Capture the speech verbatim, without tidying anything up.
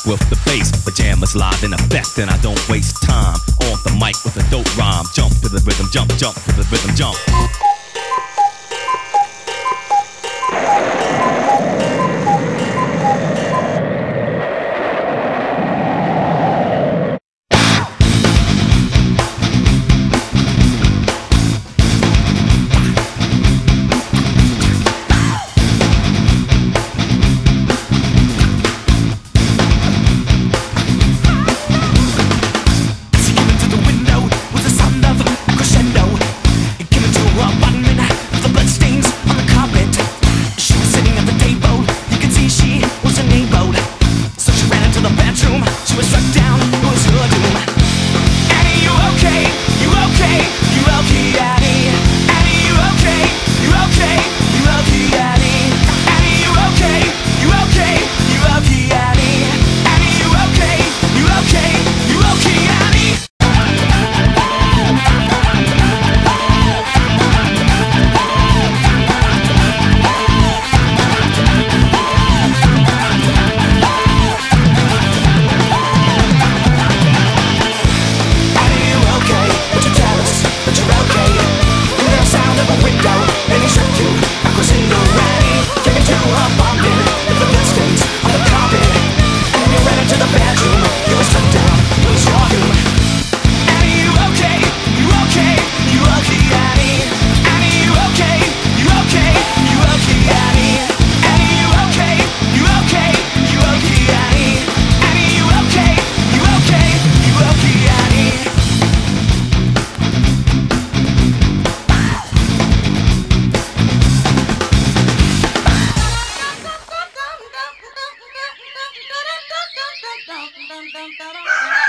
with the bass. Pajamas live in effect, and I don't waste time. On the mic with a dope rhyme. Jump to the rhythm, jump, jump to the rhythm, jump. Dum dum dum dum dum dum.